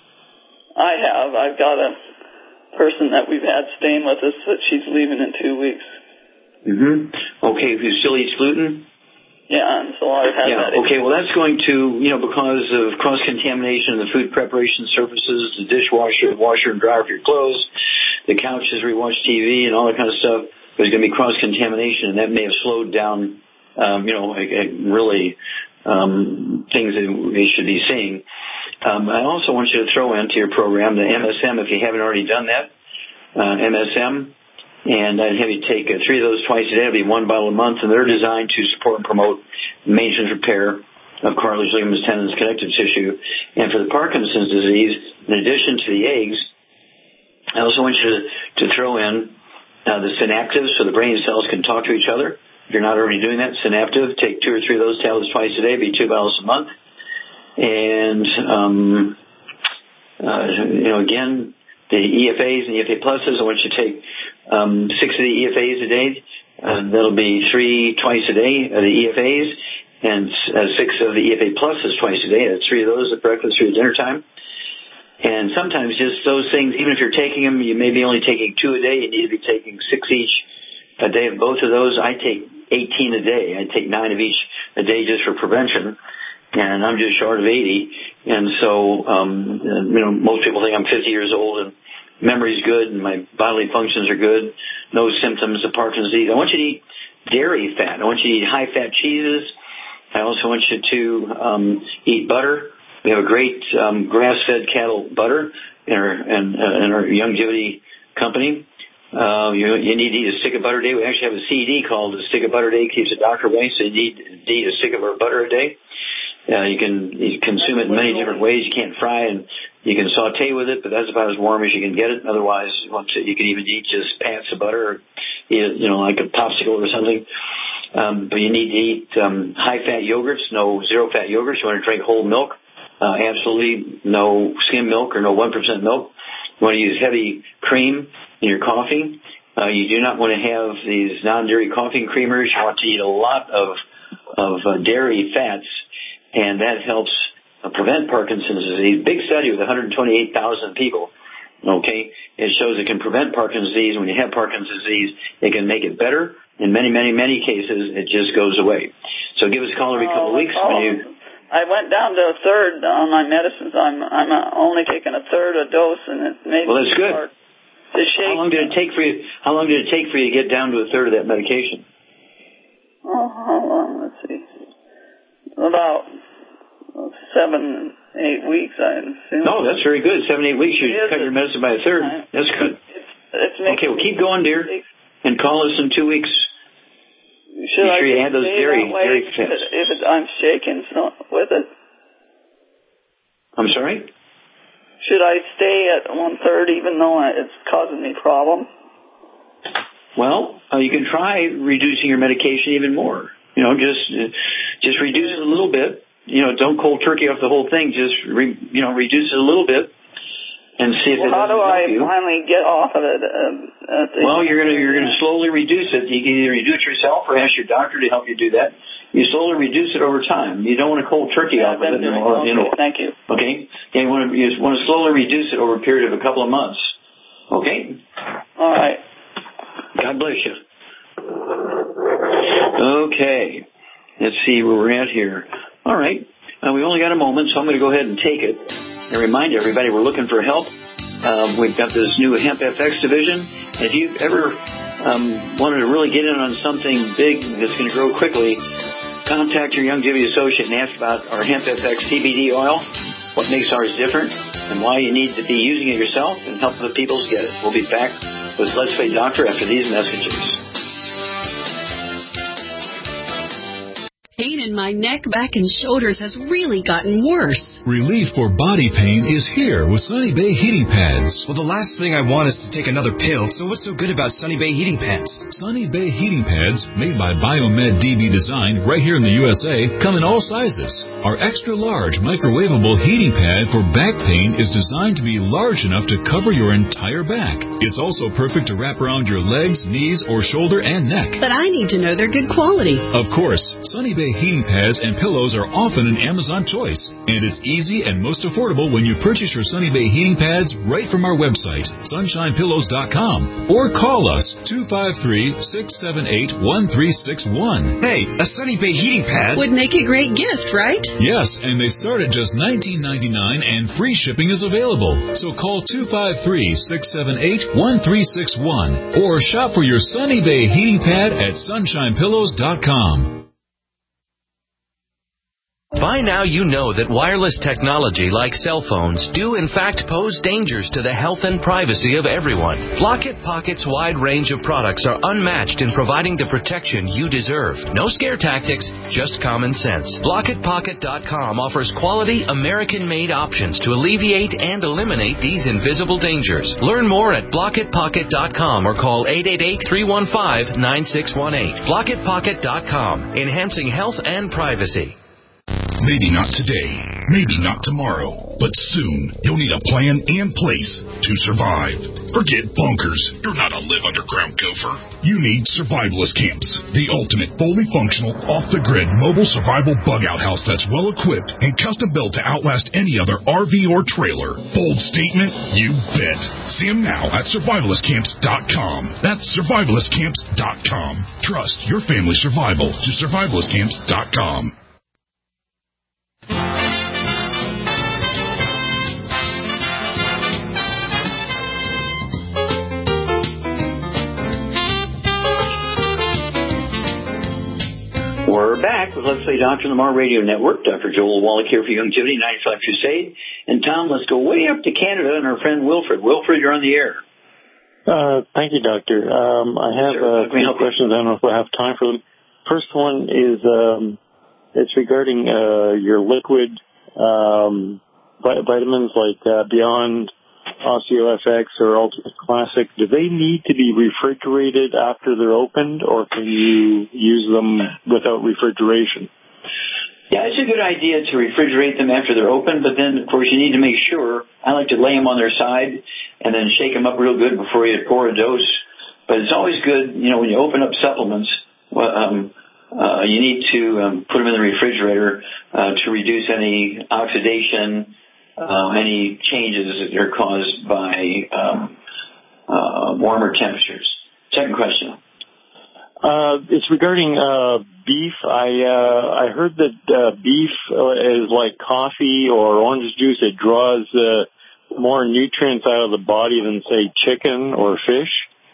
I have. I've got a person that we've had staying with us that she's leaving in two weeks. Mm-hmm. Okay. If you still eat gluten? Yeah, and so I've had yeah, that. Okay, well, that's going to, you know, because of cross-contamination in the food preparation surfaces, the dishwasher, the washer and dryer for your clothes, the couches where you watch T V and all that kind of stuff, there's going to be cross-contamination, and that may have slowed down, um, you know, really um, things that we should be seeing. Um, I also want you to throw into your program the M S M, if you haven't already done that, uh, M S M. And I'd have you take uh, three of those twice a day. It'll be one bottle a month, and they're designed to support and promote maintenance repair of cartilage, ligaments, tendons, connective tissue. And for the Parkinson's disease, in addition to the eggs, I also want you to, to throw in uh, the synaptives so the brain cells can talk to each other. If you're not already doing that, synaptive, take two or three of those tablets twice a day, be two bottles a month. And, um, uh, you know, again, the E F As and E F A pluses, I want you to take um, six of the E F As a day. Uh, that'll be three twice a day of the E F As, and uh, six of the E F A pluses twice a day. That's three of those at breakfast, three at dinner time. And sometimes just those things, even if you're taking them, you may be only taking two a day. You need to be taking six each a day of both of those. I take eighteen a day. I take nine of each a day just for prevention. And I'm just short of eighty. And so, um, you know, most people think I'm fifty years old and memory's good and my bodily functions are good. No symptoms of Parkinson's disease. I want you to eat dairy fat. I want you to eat high-fat cheeses. I also want you to um, eat butter. We have a great um, grass-fed cattle butter in our, in, uh, in our Youngevity company. Uh, you, you need to eat a stick of butter a day. We actually have a C D called A Stick of Butter a Day Keeps the Doctor Away, so you need to eat a stick of butter a day. Uh, you can you consume it in many different ways. You can't fry and you can saute with it, but that's about as warm as you can get it. Otherwise, once you can even eat just pats of butter, or you know, like a popsicle or something. Um, but you need to eat um, high-fat yogurts, no zero-fat yogurts. You want to drink whole milk, uh, absolutely no skim milk or no one percent milk. You want to use heavy cream in your coffee. Uh, you do not want to have these non-dairy coffee creamers. You want to eat a lot of of uh, dairy fats. And that helps uh, prevent Parkinson's disease. Big study with one hundred twenty-eight thousand people. Okay, it shows it can prevent Parkinson's disease. When you have Parkinson's disease, it can make it better. In many, many, many cases, it just goes away. So give us a call every couple of weeks oh, when you. I went down to a third on my medicines. I'm I'm only taking a third a dose, and it made well, that's me good. start to shake. How long did it take for you? How long did it take for you to get down to a third of that medication? Oh, how long? Let's see. About seven, eight weeks, I assume. No, that's very good. Seven, eight weeks, you cut your medicine by a third. That's good. It's, it's okay, well, keep going, dear, and call us in two weeks. Should Be sure I you add those dairy, dairy if, fats. it, if it, I'm shaking so, with it? I'm sorry? Should I stay at one-third even though it's causing me problem? Well, uh, you can try reducing your medication even more. You know, just uh, just reduce it a little bit. You know, don't cold turkey off the whole thing. Just, re, you know, reduce it a little bit and see if well, it doesn't help you. How do I you. finally get off of it? Uh, well, you're gonna you're gonna slowly reduce it. You can either do it yourself or ask your doctor to help you do that. you slowly reduce it over time. You don't want to cold turkey Yeah, off of it. doing. Or, you know, okay, thank you. Okay? And you want to, you want to slowly reduce it over a period of a couple of months. Okay? All right. God bless you. Okay. Let's see where we're at here. All right. Uh, we only got a moment, so I'm going to go ahead and take it and remind everybody we're looking for help. Um, we've got this new Hemp F X division. If you've ever um, wanted to really get in on something big that's going to grow quickly, contact your Youngevity associate and ask about our Hemp F X C B D oil, what makes ours different, and why you need to be using it yourself and help other people get it. We'll be back with Let's Play Doctor after these messages. Pain in my neck, back, and shoulders has really gotten worse. Relief for body pain is here with Sunny Bay Heating Pads. Well, the last thing I want is to take another pill, so what's so good about Sunny Bay Heating Pads? Sunny Bay Heating Pads, made by Biomed D B Design right here in the U S A, come in all sizes. Our extra-large microwavable heating pad for back pain is designed to be large enough to cover your entire back. It's also perfect to wrap around your legs, knees, or shoulder and neck. But I need to know they're good quality. Of course, Sunny Bay heating pads and pillows are often an Amazon choice, and it's easy and most affordable when you purchase your Sunny Bay heating pads right from our website, sunshine pillows dot com, or call us two five three, six seven eight, one three six one. Hey, a Sunny Bay heating pad would make a great gift, right? Yes, and they start at just nineteen ninety-nine, and free shipping is available. So call two five three, six seven eight, one three six one or shop for your Sunny Bay heating pad at sunshine pillows dot com. By now you know that wireless technology like cell phones do in fact pose dangers to the health and privacy of everyone. Blockit Pocket's wide range of products are unmatched in providing the protection you deserve. No scare tactics, just common sense. Blockit Pocket dot com offers quality American-made options to alleviate and eliminate these invisible dangers. Learn more at Blockit Pocket dot com or call eight eight eight, three one five, nine six one eight. Blockit Pocket dot com, enhancing health and privacy. Maybe not today, maybe not tomorrow, but soon you'll need a plan in place to survive. Forget bunkers. You're not a live underground gopher. You need survivalist camps, the ultimate fully functional, off-the-grid mobile survival bug-out house that's well-equipped and custom-built to outlast any other R V or trailer. Bold statement? You bet. See them now at survivalist camps dot com. That's survivalist camps dot com. Trust your family's survival to survivalist camps dot com. We're back with Let's Play Doctor on the Mar Radio Network. Doctor Joel Wallach here for Youngevity ninety-five Crusade. And Tom, let's go way up to Canada and our friend Wilfred. Wilfred, you're on the air. Uh, thank you, Doctor. Um, I have uh, three questions. I don't know if we'll have time for them. First one is um, it's regarding uh, your liquid um, vitamins like uh, Beyond OsteoFX or Ultimate Classic. Do they need to be refrigerated after they're opened, or can you use them without refrigeration? Yeah, it's a good idea to refrigerate them after they're open, but then, of course, you need to make sure. I like to lay them on their side and then shake them up real good before you pour a dose. But it's always good, you know, when you open up supplements, well, um, uh, you need to um, put them in the refrigerator uh, to reduce any oxidation, uh, any changes that are caused by um, uh, warmer temperatures. Second question. Uh, it's regarding uh, beef. I uh, I heard that uh, beef is like coffee or orange juice. It draws uh, more nutrients out of the body than, say, chicken or fish.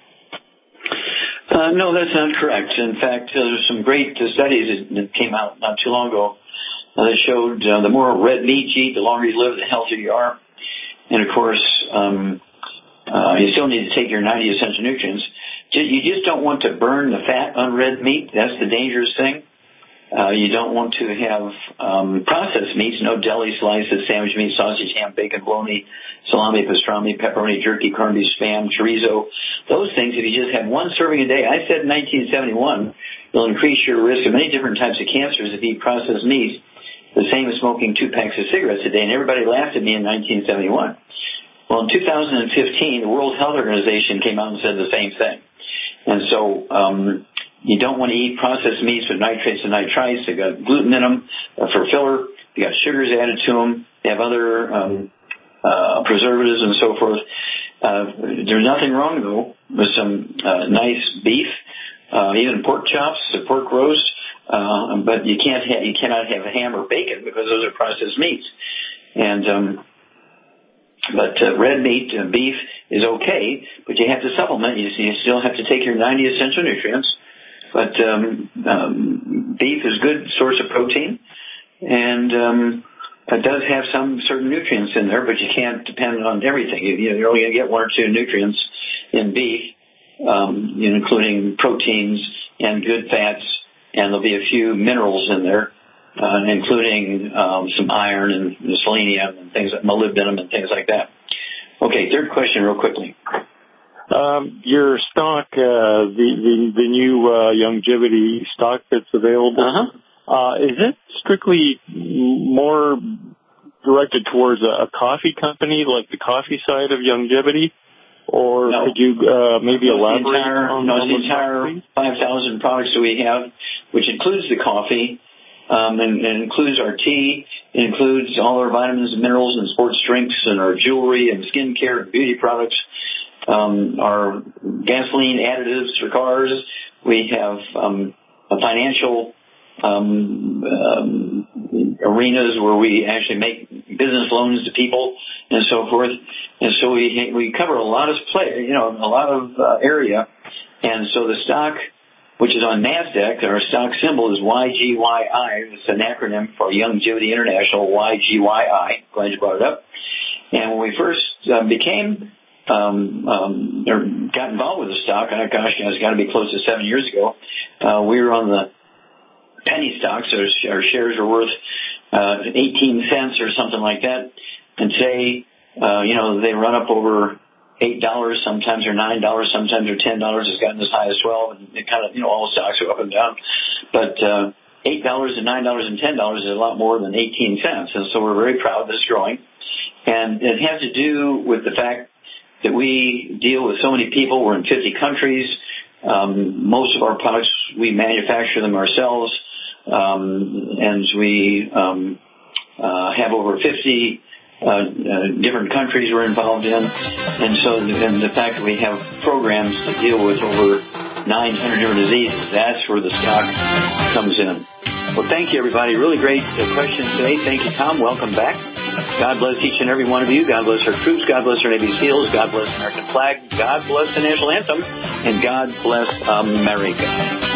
Uh, no, that's not correct. In fact, uh, there's some great uh, studies that came out not too long ago uh, that showed uh, the more red meat you eat, the longer you live, the healthier you are. And, of course, um, uh, you still need to take your ninety essential nutrients. You just don't want to burn the fat on red meat. That's the dangerous thing. Uh, you don't want to have um, processed meats, no deli slices, sandwich meat, sausage, ham, bacon, bologna, salami, pastrami, pepperoni, jerky, corned beef, spam, chorizo. Those things, if you just have one serving a day, I said in nineteen seventy-one, you'll increase your risk of many different types of cancers if you eat processed meat, the same as smoking two packs of cigarettes a day. And everybody laughed at me in nineteen seventy-one. Well, in two thousand fifteen, the World Health Organization came out and said the same thing. And so um, you don't want to eat processed meats with nitrates and nitrites. They've got gluten in them uh, for filler. They got sugars added to them. They have other um, uh, preservatives and so forth. Uh, there's nothing wrong, though, with some uh, nice beef, uh, even pork chops, or pork roast. Uh, but you can't ha- you cannot have ham or bacon because those are processed meats. And um, but uh, red meat, uh, beef is okay, but you have to supplement. You, you still have to take your ninety essential nutrients. But um, um, beef is a good source of protein, and um, it does have some certain nutrients in there, but you can't depend on everything. You, you know, you're only going to get one or two nutrients in beef, um, you know, including proteins and good fats, and there'll be a few minerals in there, uh, including um, some iron and selenium and things like molybdenum and things like that. Okay, third question real quickly. Um, your stock, uh, the, the, the new, uh, Youngevity stock that's available, uh-huh. uh, is it strictly more directed towards a, a coffee company, like the coffee side of Youngevity? Or no. could you, uh, maybe no, elaborate the entire, on, no, on the entire five thousand products that we have, which includes the coffee, um, and, and includes our tea, it includes all our vitamins and minerals and sports drinks and our jewelry and skincare and beauty products. Um, our gasoline additives for cars. We have um, a financial um, um, arenas where we actually make business loans to people and so forth. And so we we cover a lot of play, you know, a lot of uh, area. And so the stock, which is on NASDAQ, our stock symbol is Y G Y I. It's an acronym for Youngevity International, Y G Y I. Glad you brought it up. And when we first uh, became Um, um, or got involved with the stock, and gosh, it's got to be close to seven years ago. Uh, we were on the penny stocks. So our shares are worth uh, eighteen cents or something like that. And say, uh, you know, they run up over eight dollars, sometimes they're nine dollars, sometimes they're ten dollars. It's gotten as high as twelve. And it kind of, you know, all stocks are up and down. But uh, eight dollars and nine dollars and ten dollars is a lot more than eighteen cents. And so we're very proud that it's growing. And it has to do with the fact that we deal with so many people. We're in fifty countries. Um, most of our products, we manufacture them ourselves. Um, and we um, uh, have over fifty uh, uh, different countries we're involved in. And so and the fact that we have programs to deal with over nine hundred different diseases, that's where the stock comes in. Well, thank you, everybody. Really great uh, questions today. Thank you, Tom. Welcome back. God bless each and every one of you. God bless our troops. God bless our Navy SEALs. God bless the American flag. God bless the national anthem. And God bless America.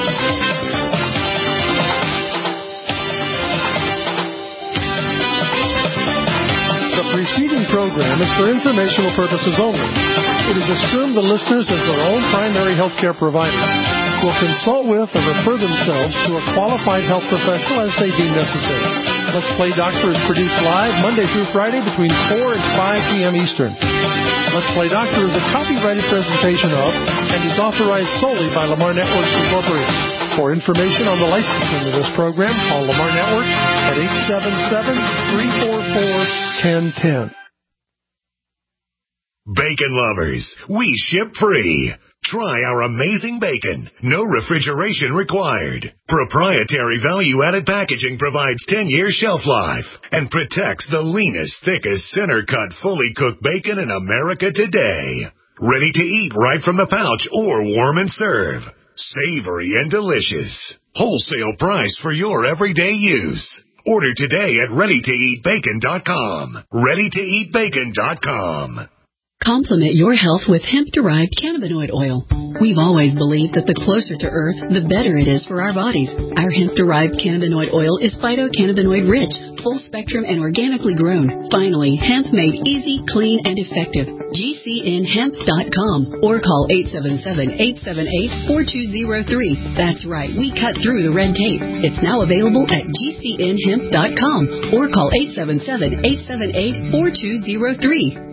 The preceding program is for informational purposes only. It is assumed the listeners, as their own primary health care provider, will consult with or refer themselves to a qualified health professional as they deem necessary. Let's Play Doctor is produced live Monday through Friday between four and five p.m. Eastern. Let's Play Doctor is a copyrighted presentation of and is authorized solely by Lamar Networks Incorporated. For information on the licensing of this program, call Lamar Networks at eight seven seven, three four four, one zero one zero. Bacon lovers, we ship free. Try our amazing bacon. No refrigeration required. Proprietary value-added packaging provides ten-year shelf life and protects the leanest, thickest, center-cut, fully cooked bacon in America today. Ready to eat right from the pouch or warm and serve. Savory and delicious. Wholesale price for your everyday use. Order today at ready to eat bacon dot com. ready to eat bacon dot com. Complement your health with hemp-derived cannabinoid oil. We've always believed that the closer to Earth, the better it is for our bodies. Our hemp-derived cannabinoid oil is phytocannabinoid-rich, full-spectrum, and organically grown. Finally, hemp made easy, clean, and effective. G C N hemp dot com or call eight seven seven, eight seven eight, four two zero three. That's right, we cut through the red tape. It's now available at G C N hemp dot com or call eight seven seven, eight seven eight, four two zero three.